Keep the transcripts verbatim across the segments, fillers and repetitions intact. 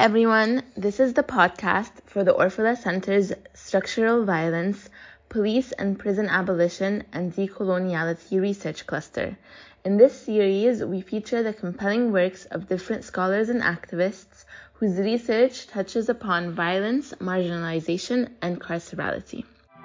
everyone, this is the podcast for the Orfalea Center's Structural Violence, Police and Prison Abolition, and Decoloniality Research Cluster. In this series, we feature the compelling works of different scholars and activists whose research touches upon violence, marginalization, and carcerality.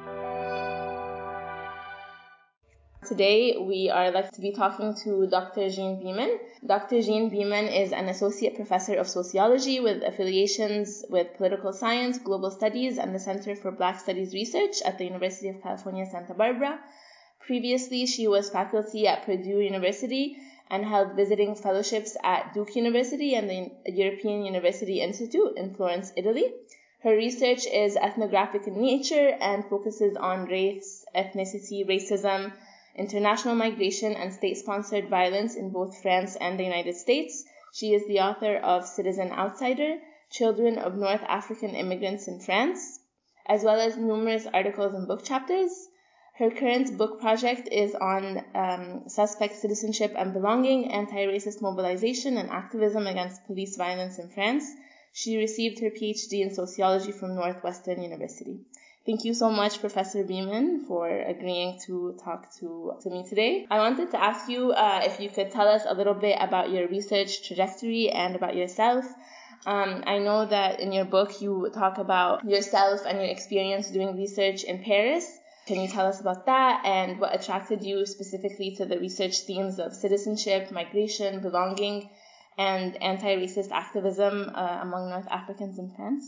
Today, we are lucky to be talking to Doctor Jean Beeman. Doctor Jean Beeman is an associate professor of sociology with affiliations with political science, global studies, and the Center for Black Studies Research at the University of California, Santa Barbara. Previously, she was faculty at Purdue University and held visiting fellowships at Duke University and the European University Institute in Florence, Italy. Her research is ethnographic in nature and focuses on race, ethnicity, racism, international migration, and state-sponsored violence in both France and the United States. She is the author of Citizen Outsider, Children of North African Immigrants in France, as well as numerous articles and book chapters. Her current book project is on um, suspect citizenship and belonging, anti-racist mobilization, and activism against police violence in France. She received her P H D in sociology from Northwestern University. Thank you so much, Professor Beeman, for agreeing to talk to, to me today. I wanted to ask you uh, if you could tell us a little bit about your research trajectory and about yourself. Um, I know that in your book you talk about yourself and your experience doing research in Paris. Can you tell us about that and what attracted you specifically to the research themes of citizenship, migration, belonging, and anti-racist activism uh, among North Africans in France?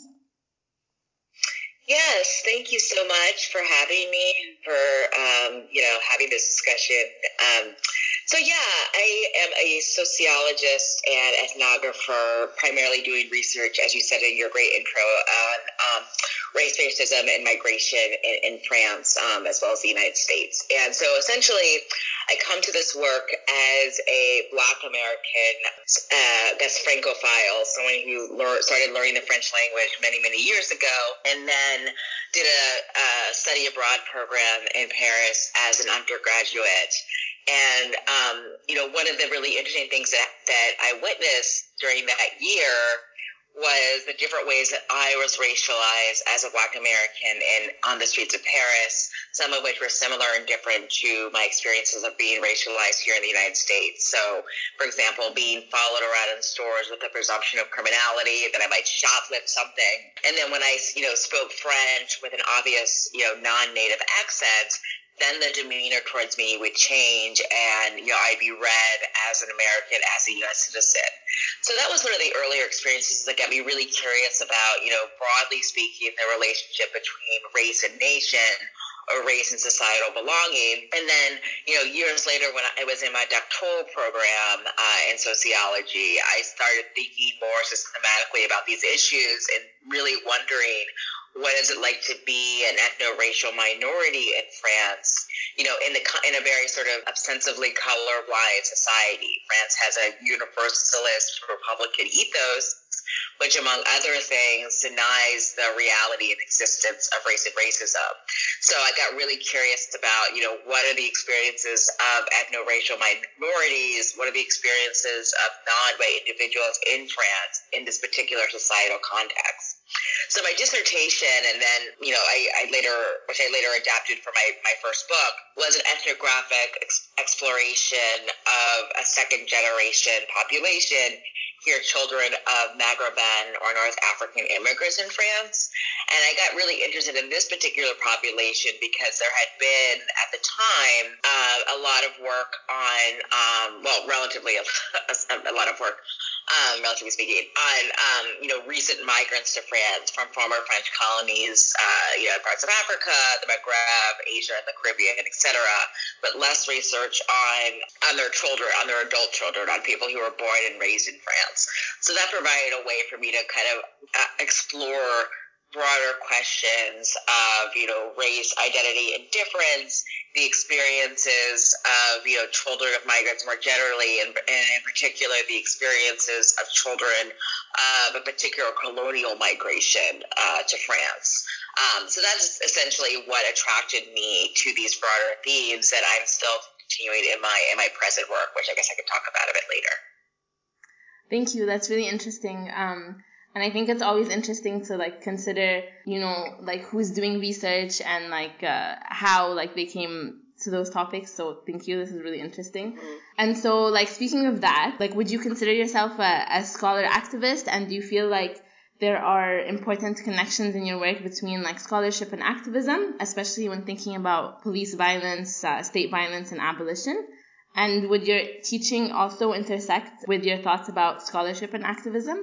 Yes, thank you so much for having me and for, um, you know, having this discussion. Um, so, yeah, I am a sociologist and ethnographer, primarily doing research, as you said in your great intro, on um, race, racism, and migration in, in France, um, as well as the United States. And so, essentially, I come to this work as a Black American, uh, I guess, Francophile, someone who lear- started learning the French language many, many years ago, and then did a, a study abroad program in Paris as an undergraduate. And, um, you know, one of the really interesting things that, that I witnessed during that year was the different ways that I was racialized as a Black American in, on the streets of Paris, some of which were similar and different to my experiences of being racialized here in the United States. So, for example, being followed around in stores with the presumption of criminality, that I might shoplift something. And then when I, you know, spoke French with an obvious, you know, non-native accent, then the demeanor towards me would change and, you know, I'd be read as an American, as a U S citizen. So that was one of the earlier experiences that got me really curious about, you know, broadly speaking, the relationship between race and nation, or race and societal belonging. And then, you know, years later when I was in my doctoral program uh, in sociology, I started thinking more systematically about these issues and really wondering, what is it like to be an ethno-racial minority in France, you know, in the in a very sort of ostensibly colorblind society? France has a universalist Republican ethos, which, among other things, denies the reality and existence of race and racism. So I got really curious about, you know, what are the experiences of ethno-racial minorities? What are the experiences of non-white individuals in France in this particular societal context? So my dissertation, and then, you know, I, I later, which I later adapted for my, my first book, was an ethnographic ex- exploration of a second generation population, here children of Maghreban or North African immigrants in France. And I got really interested in this particular population because there had been, at the time, uh, a lot of work on, um, well, relatively a, a lot of work, Um, relatively speaking, on, um, you know, recent migrants to France from former French colonies, uh, you know, parts of Africa, the Maghreb, Asia, and the Caribbean, et cetera, but less research on, on their children, on their adult children, on people who were born and raised in France. So that provided a way for me to kind of uh, explore broader questions of, you know, race, identity, and difference, the experiences of, you know, children of migrants more generally, and, and in particular the experiences of children of a particular colonial migration uh, to France. Um, so that's essentially what attracted me to these broader themes that I'm still continuing in my in my present work, which I guess I could talk about a bit later. Thank you. That's really interesting. Um, And I think it's always interesting to like consider, you know, like who's doing research and like uh, how like they came to those topics. So thank you. This is really interesting. Mm-hmm. And so like speaking of that, like would you consider yourself a, a scholar activist? And do you feel like there are important connections in your work between like scholarship and activism, especially when thinking about police violence, uh, state violence, and abolition? And would your teaching also intersect with your thoughts about scholarship and activism?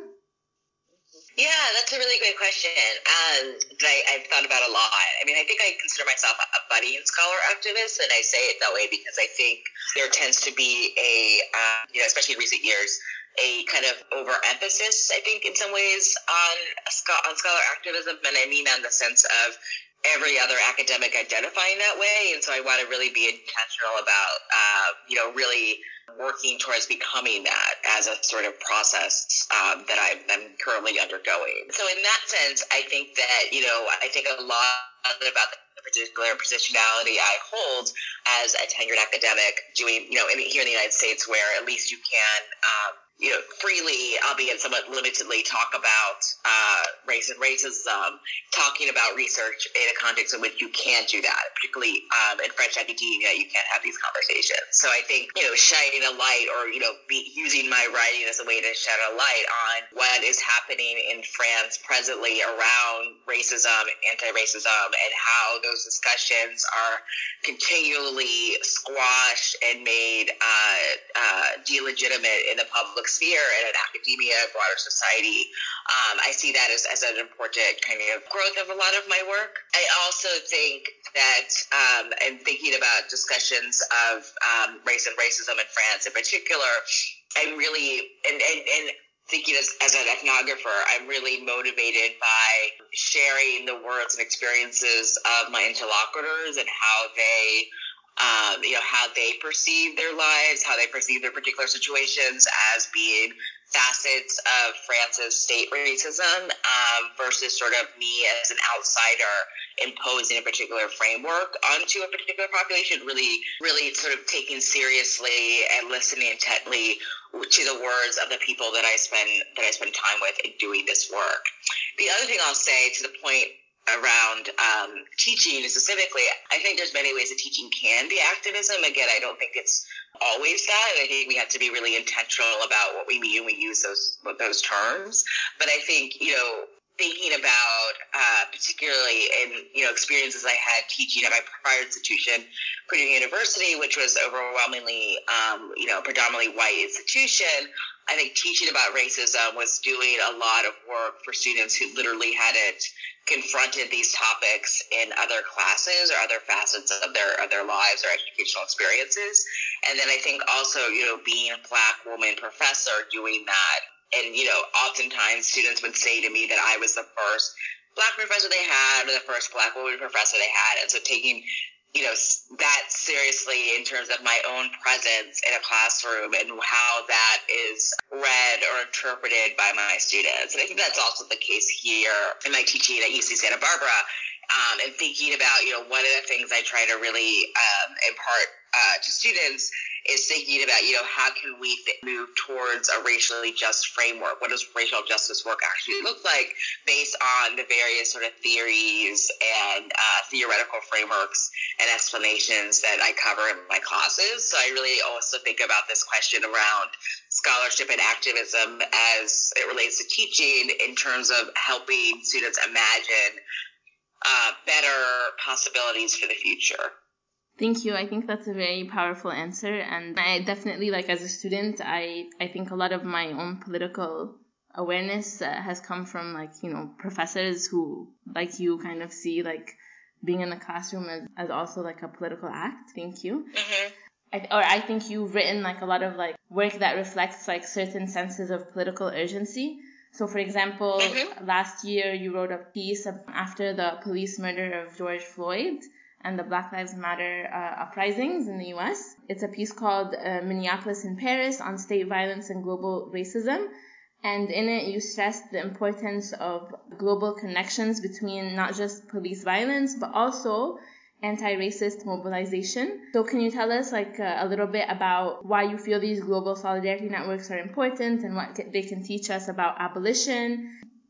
Yeah, that's a really great question um, that I, I've thought about a lot. I mean, I think I consider myself a budding scholar activist, and I say it that way because I think there tends to be a, um, you know, especially in recent years, a kind of overemphasis, I think, in some ways on on scholar activism, and I mean on the sense of every other academic identifying that way, and so I want to really be intentional about, uh, you know, really working towards becoming that as a sort of process um, that I'm, I'm currently undergoing. So in that sense, I think that, you know, I think a lot about the particular positionality I hold as a tenured academic doing, you know, in, here in the United States, where at least you can, um, you know, freely, albeit somewhat limitedly, talk about uh, race and racism, talking about research in a context in which you can't do that, particularly um, in French academia, you can't have these conversations. So I think, you know, shining a light or, you know, be, using my writing as a way to shed a light on what is happening in France presently around racism, anti-racism, and how those discussions are continually squashed and made uh, uh, delegitimate in the public sphere and in academia, broader society. Um, I see that as, as an important kind of growth of a lot of my work. I also think that, um, and thinking about discussions of um, race and racism in France in particular, I'm really, and, and, and thinking as, as an ethnographer, I'm really motivated by sharing the words and experiences of my interlocutors and how they Um, you know, how they perceive their lives, how they perceive their particular situations as being facets of France's state racism um, versus sort of me as an outsider imposing a particular framework onto a particular population, really, really sort of taking seriously and listening intently to the words of the people that I spend, that I spend time with in doing this work. The other thing I'll say to the point around um, teaching specifically, I think there's many ways that teaching can be activism. Again, I don't think it's always that. I think we have to be really intentional about what we mean when we use those those terms. But I think, you know, thinking about uh, particularly in, you know, experiences I had teaching at my prior institution, Purdue University, which was overwhelmingly, um, you know, predominantly white institution, I think teaching about racism was doing a lot of work for students who literally hadn't confronted these topics in other classes or other facets of their of their lives or educational experiences. And then I think also, you know, being a Black woman professor doing that. And, you know, oftentimes students would say to me that I was the first Black professor they had or the first Black woman professor they had. And so taking, you know, that seriously in terms of my own presence in a classroom and how that is read or interpreted by my students. And I think that's also the case here in my teaching at U C Santa Barbara, um, and thinking about, you know, one of the things I try to really um, impart uh, to students is thinking about, you know, how can we th- move towards a racially just framework? What does racial justice work actually look like based on the various sort of theories and uh, theoretical frameworks and explanations that I cover in my classes? So I really also think about this question around scholarship and activism as it relates to teaching in terms of helping students imagine uh, better possibilities for the future. Thank you. I think that's a very powerful answer. And I definitely, like, as a student, I, I think a lot of my own political awareness uh, has come from, like, you know, professors who, like you, kind of see, like, being in the classroom as, as also, like, a political act. Thank you. Mm-hmm. I, or I think you've written, like, a lot of, like, work that reflects, like, certain senses of political urgency. So, for example, mm-hmm. last year you wrote a piece after the police murder of George Floyd and the Black Lives Matter uh, uprisings in the U S. It's a piece called uh, Minneapolis in Paris on State Violence and Global Racism. And in it, you stressed the importance of global connections between not just police violence, but also anti-racist mobilization. So can you tell us like uh, a little bit about why you feel these global solidarity networks are important and what they can teach us about abolition?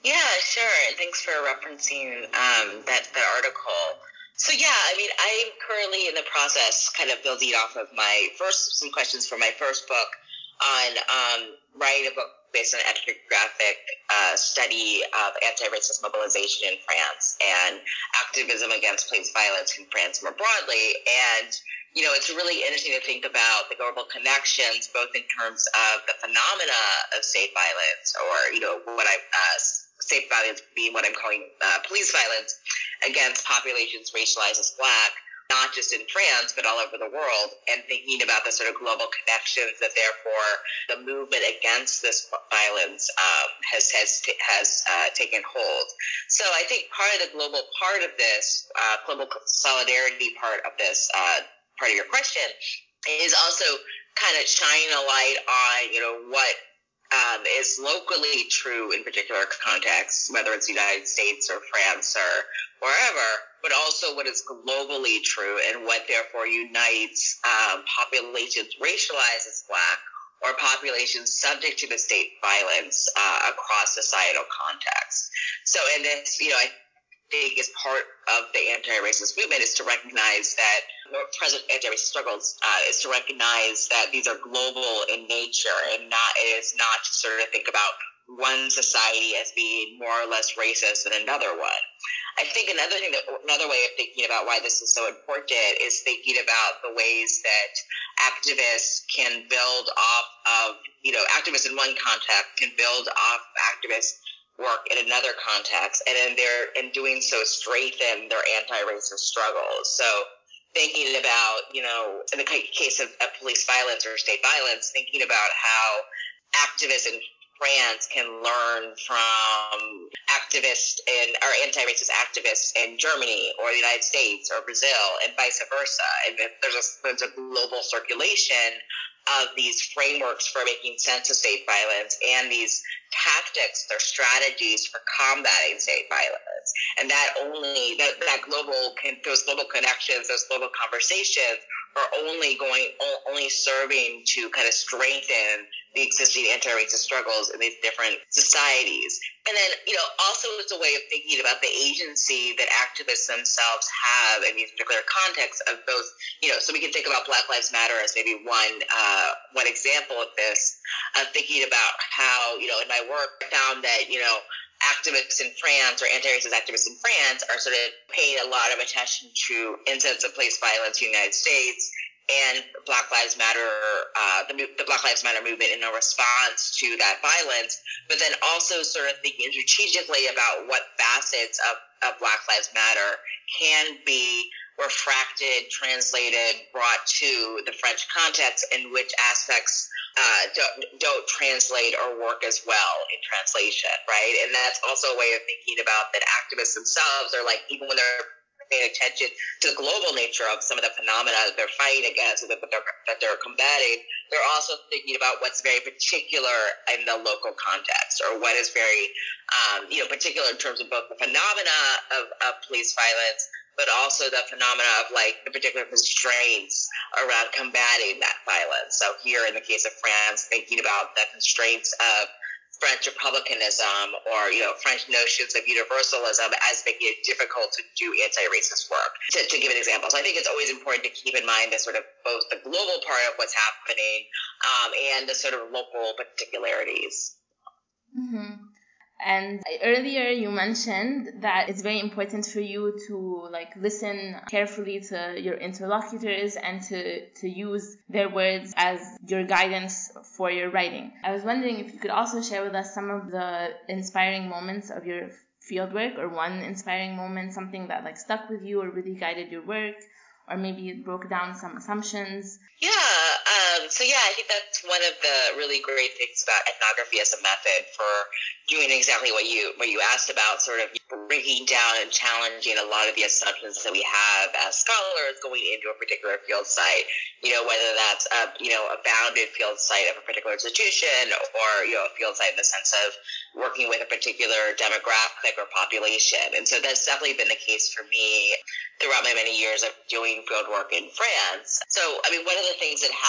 Yeah, sure. And thanks for referencing um, that, that article. So yeah, I mean, I'm currently in the process kind of building off of my first, some questions for my first book on um, writing a book based on an ethnographic uh, study of anti-racist mobilization in France and activism against police violence in France more broadly. And, you know, it's really interesting to think about the global connections, both in terms of the phenomena of state violence, or, you know, what I, uh, state violence being what I'm calling uh, police violence against populations racialized as Black, not just in France, but all over the world, and thinking about the sort of global connections that therefore the movement against this violence um, has has has uh, taken hold. So I think part of the global part of this, uh, global solidarity part of this, uh, part of your question, is also kind of shining a light on, you know, what Um, is locally true in particular contexts, whether it's the United States or France or wherever, but also what is globally true and what therefore unites um, populations racialized as Black or populations subject to the state violence uh, across societal contexts. So in this, you know, I biggest part of the anti-racist movement is to recognize that, or present anti-racist struggles, uh, is to recognize that these are global in nature, and not it is not to sort of think about one society as being more or less racist than another one. I think another thing that another way of thinking about why this is so important is thinking about the ways that activists can build off of, you know, activists in one context can build off activists work in another context, and in their in doing so strengthen their anti-racist struggles. So thinking about, you know, in the case of, of police violence or state violence, thinking about how activists in France can learn from activists in or anti-racist activists in Germany or the United States or Brazil, and vice versa. And there's a, there's a global circulation of these frameworks for making sense of state violence and these tactics or strategies for combating state violence. And that only, that, that global, those global connections, those global conversations are only going, only serving to kind of strengthen the existing anti-racist struggles in these different societies. And then, you know, also it's a way of thinking about the agency that activists themselves have in these particular contexts of both, you know, so we can think about Black Lives Matter as maybe one, uh, one example of this, of thinking about how, you know, in my work I found that, you know, activists in France or anti-racist activists in France are sort of paying a lot of attention to incidents of police violence in the United States and Black Lives Matter, uh, the, the Black Lives Matter movement in a response to that violence, but then also sort of thinking strategically about what facets of, of Black Lives Matter can be refracted, translated, brought to the French context, and which aspects uh, don't, don't translate or work as well in translation, right? And that's also a way of thinking about that activists themselves are like, even when they're paying attention to the global nature of some of the phenomena that they're fighting against, that they're, that they're combating, they're also thinking about what's very particular in the local context, or what is very, um, you know, particular in terms of both the phenomena of, of police violence, but also the phenomena of like the particular constraints around combating that violence. So here in the case of France, thinking about the constraints of French republicanism, or, you know, French notions of universalism as making it difficult to do anti-racist work, to, to give an example. So I think it's always important to keep in mind the sort of both the global part of what's happening um, and the sort of local particularities. Mm-hmm. And earlier you mentioned that it's very important for you to like listen carefully to your interlocutors and to, to use their words as your guidance for your writing. I was wondering if you could also share with us some of the inspiring moments of your fieldwork, or one inspiring moment, something that like stuck with you or really guided your work, or maybe it broke down some assumptions. Yeah, um, so yeah, I think that's one of the really great things about ethnography as a method for doing exactly what you what you asked about, sort of breaking down and challenging a lot of the assumptions that we have as scholars going into a particular field site. You know, whether that's a you know a bounded field site of a particular institution, or you know a field site in the sense of working with a particular demographic or population. And so that's definitely been the case for me throughout my many years of doing field work in France. So, I mean, one of the things that happened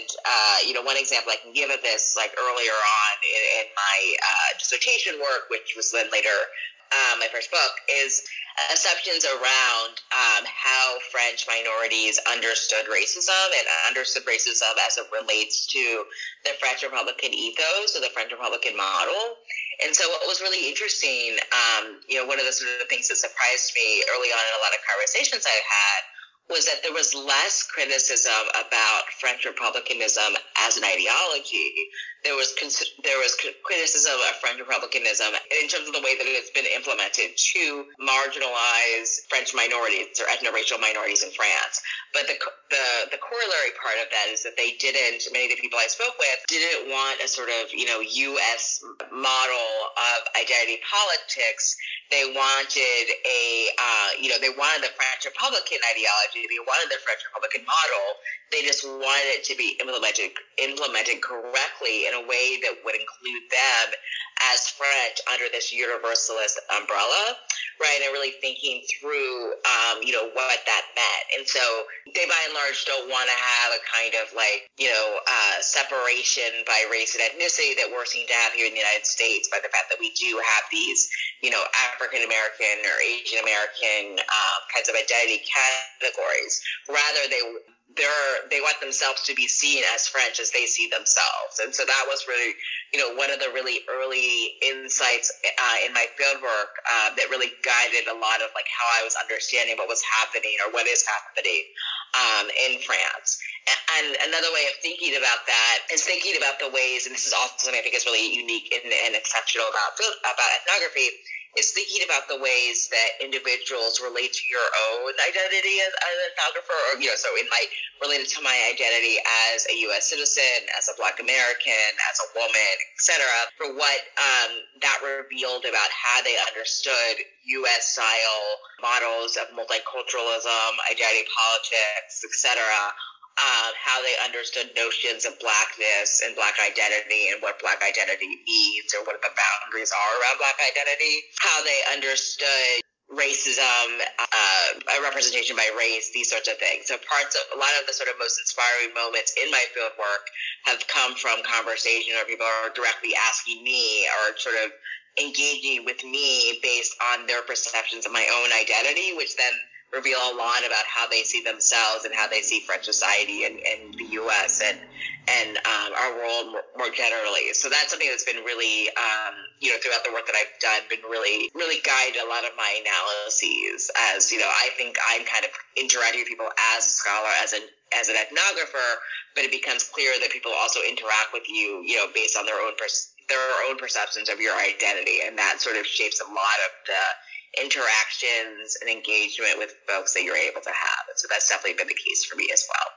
uh, you know, one example I can give of this, like earlier on in, in my uh, dissertation work, which was then later uh, my first book, is assumptions around um, how French minorities understood racism and understood racism as it relates to the French Republican ethos or the French Republican model. And so what was really interesting, um, you know, one of the sort of things that surprised me early on in a lot of conversations I had was that there was less criticism about French Republicanism as an ideology. There was there was criticism of French Republicanism in terms of the way that it's been implemented to marginalize French minorities or ethno-racial minorities in France. But the, the the corollary part of that is that they didn't, many of the people I spoke with, didn't want a sort of, you know, U S model of identity politics. They wanted a, uh, you know, they wanted the French Republican ideology. They wanted the French Republican model. They just wanted it to be implemented implemented correctly in a way that would include them as French under this universalist umbrella, right? And really thinking through, um, you know, what that meant. And so they, by and large, don't want to have a kind of like, you know, uh, separation by race and ethnicity that we're seen to have here in the United States by the fact that we do have these, you know, African American or Asian American um, kinds of identity categories. Rather, they they're they want themselves to be seen as French as they see themselves. And so that was really, you know, one of the really early insights uh, in my fieldwork uh, that really guided a lot of like how I was understanding what was happening or what is happening um, in France. And another way of thinking about that is thinking about the ways, and this is also something I think is really unique and, and exceptional about about ethnography, is thinking about the ways that individuals relate to your own identity as, as an ethnographer, or, you know, so in my, related to my identity as a U S citizen, as a Black American, as a woman, et cetera, for what um, that revealed about how they understood U S-style models of multiculturalism, identity politics, et cetera, Um, how they understood notions of Blackness and Black identity and what Black identity means or what the boundaries are around Black identity, how they understood racism, uh, representation by race, these sorts of things. So parts of, a lot of the sort of most inspiring moments in my field work have come from conversation where people are directly asking me or sort of engaging with me based on their perceptions of my own identity, which then reveal a lot about how they see themselves and how they see French society and, and the U S and and um, our world more, more generally. So that's something that's been really, um, you know, throughout the work that I've done, been really, really guided a lot of my analyses. As you know, I think I'm kind of interacting with people as a scholar, as an as an ethnographer, but it becomes clear that people also interact with you, you know, based on their own pers- their own perceptions of your identity, and that sort of shapes a lot of the interactions and engagement with folks that you're able to have. And so that's definitely been the case for me as well.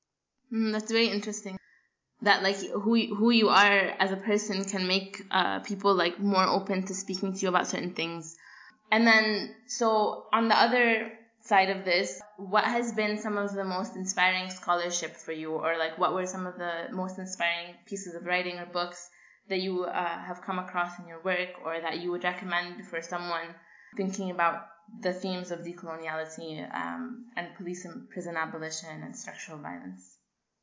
Mm, that's very interesting. That like who who you are as a person can make uh, people like more open to speaking to you about certain things. And then so on the other side of this, what has been some of the most inspiring scholarship for you, or like what were some of the most inspiring pieces of writing or books that you uh, have come across in your work, or that you would recommend for someone thinking about the themes of decoloniality um, and police and prison abolition and structural violence?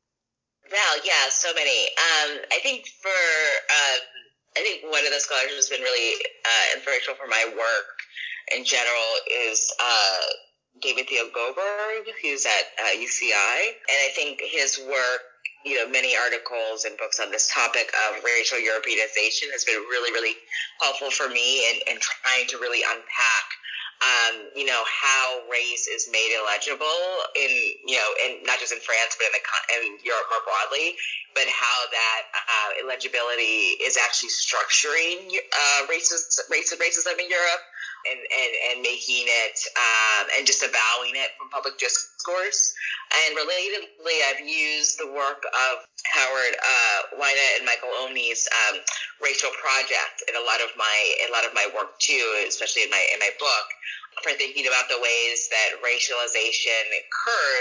Well, yeah, so many. Um, I think for, uh, I think one of the scholars who's been really uh, influential for my work in general is uh, David Theo Goldberg, who's at uh, U C I. And I think his work, you know, many articles and books on this topic of racial Europeanization has been really, really helpful for me in, in trying to really unpack Um, you know, how race is made illegible in, you know, in not just in France, but in, the, in Europe more broadly, but how that uh, illegibility is actually structuring uh, racist, racist racism in Europe and, and, and making it um, and disavowing it from public discourse. And relatedly, I've used the work of Howard uh, Weina and Michael Oney's um, Racial Project in a lot of my in a lot of my work too, especially in my in my book, for thinking about the ways that racialization occurs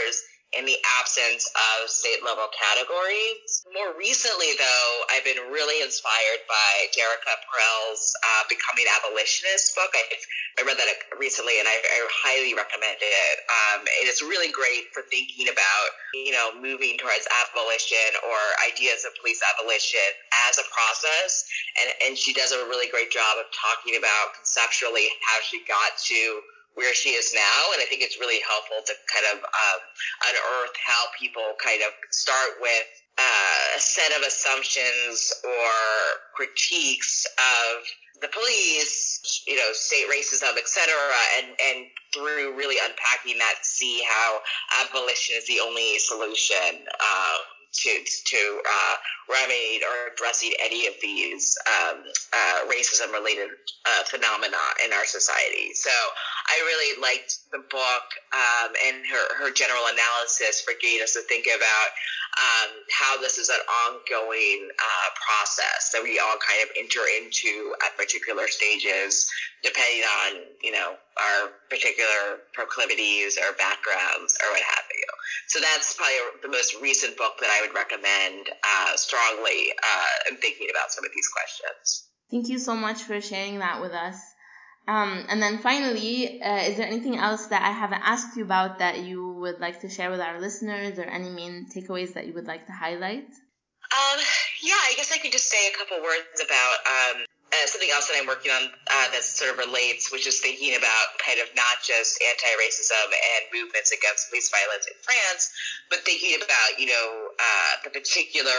in the absence of state-level categories. More recently, though, I've been really inspired by Derica Perel's uh, Becoming Abolitionist book. I, I read that recently, and I, I highly recommend it. Um, and it's really great for thinking about, you know, moving towards abolition or ideas of police abolition as a process. And, and she does a really great job of talking about conceptually how she got to where she is now, and I think it's really helpful to kind of um, unearth how people kind of start with uh, a set of assumptions or critiques of the police, you know, state racism, et cetera, and, and through really unpacking that, see how abolition is the only solution um, to to uh, remedy or addressing any of these um, uh, racism-related uh, phenomena in our society. So I really liked the book um, and her, her general analysis for getting us to think about um, how this is an ongoing uh, process that we all kind of enter into at particular stages, depending on, you know, our particular proclivities or backgrounds or what have you. So that's probably the most recent book that I would recommend uh, strongly uh, in thinking about some of these questions. Thank you so much for sharing that with us. Um, and then finally, uh, is there anything else that I haven't asked you about that you would like to share with our listeners, or any main takeaways that you would like to highlight? Um, yeah, I guess I could just say a couple words about um, uh, something else that I'm working on uh, that sort of relates, which is thinking about kind of not just anti-racism and movements against police violence in France, but thinking about, you know, uh, the particular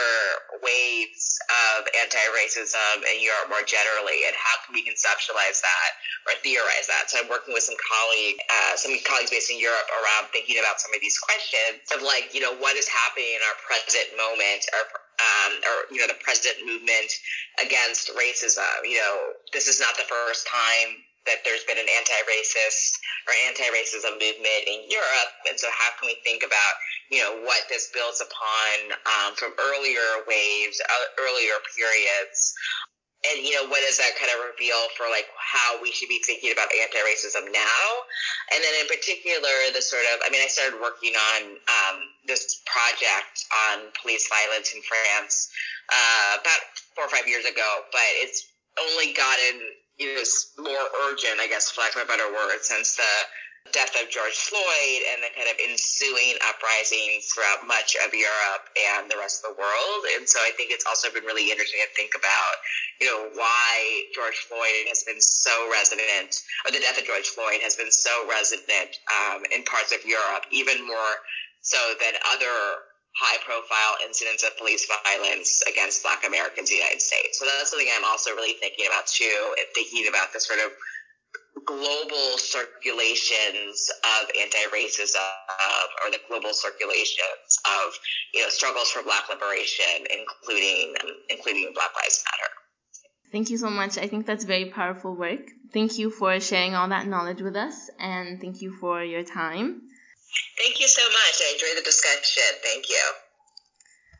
waves of anti-racism in Europe more generally, and how can we conceptualize that or theorize that. So I'm working with some colleague, uh, some colleagues based in Europe around thinking about some of these questions of, like, you know, what is happening in our present moment, or Um, or, you know, the present movement against racism. You know, this is not the first time that there's been an anti-racist or anti-racism movement in Europe. And so how can we think about, you know, what this builds upon um, from earlier waves, uh, earlier periods? And, you know, what does that kind of reveal for, like, how we should be thinking about anti-racism now? And then in particular, the sort of, I mean, I started working on um, this project on police violence in France uh, about four or five years ago, but it's only gotten, you know, more urgent, I guess, for lack of a better word, since the death of George Floyd and the kind of ensuing uprisings throughout much of Europe and the rest of the world. And so I think it's also been really interesting to think about, you know, why George Floyd has been so resonant, or the death of George Floyd has been so resonant um, in parts of Europe, even more so than other high-profile incidents of police violence against Black Americans in the United States. So that's something I'm also really thinking about, too, and thinking about the sort of global circulations of anti-racism, or the global circulations of, you know, struggles for Black liberation, including including Black Lives Matter. Thank you so much. I think that's very powerful work. Thank you for sharing all that knowledge with us, and thank you for your time. Thank you so much. I enjoyed the discussion. Thank you.